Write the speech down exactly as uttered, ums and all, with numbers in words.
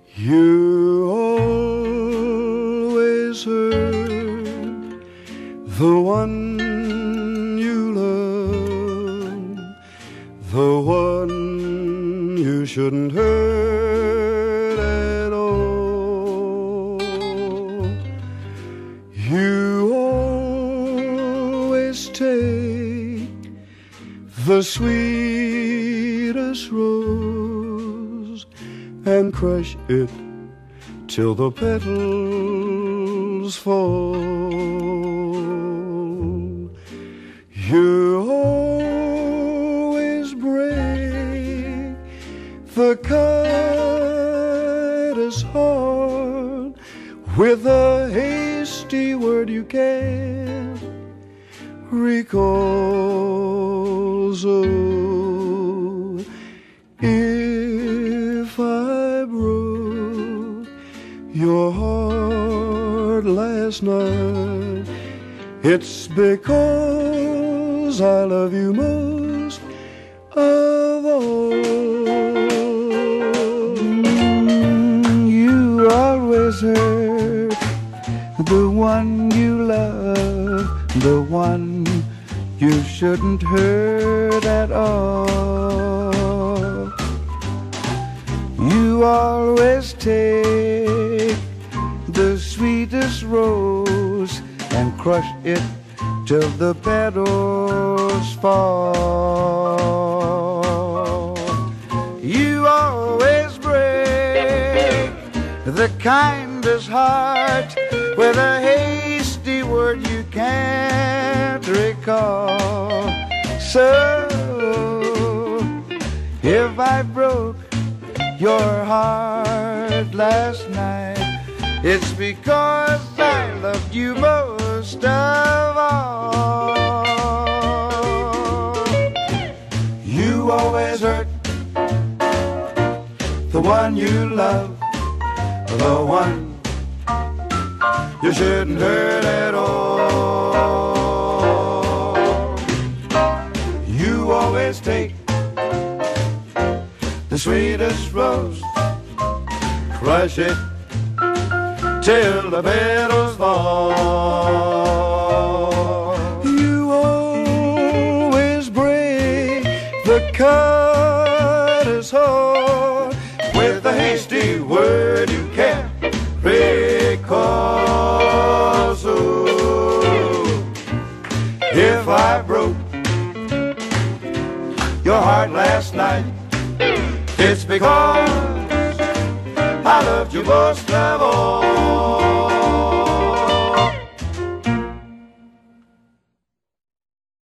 You always hurt the one you love, the one you shouldn't hurt at all. You always take the sweetest rose and crush it till the petals fall. You always break the kindest heart with a hasty word you can't recall. So if I broke your heart last night, it's because I love you most of all. You always hurt the one you love, the one you shouldn't hurt at all. You always take the sweetest rose and crush it till the petals fall. You always break the kindest heart with a hasty word you can't recall. So if I broke your heart last night, it's because I loved you most of all. You always hurt the one you love, the one you shouldn't hurt at all. You always take the sweetest rose, crush it till the petals fall. You always break the kindest heart with a hasty word you can't recall. So if I broke your heart last night, it's because I loved you most of all.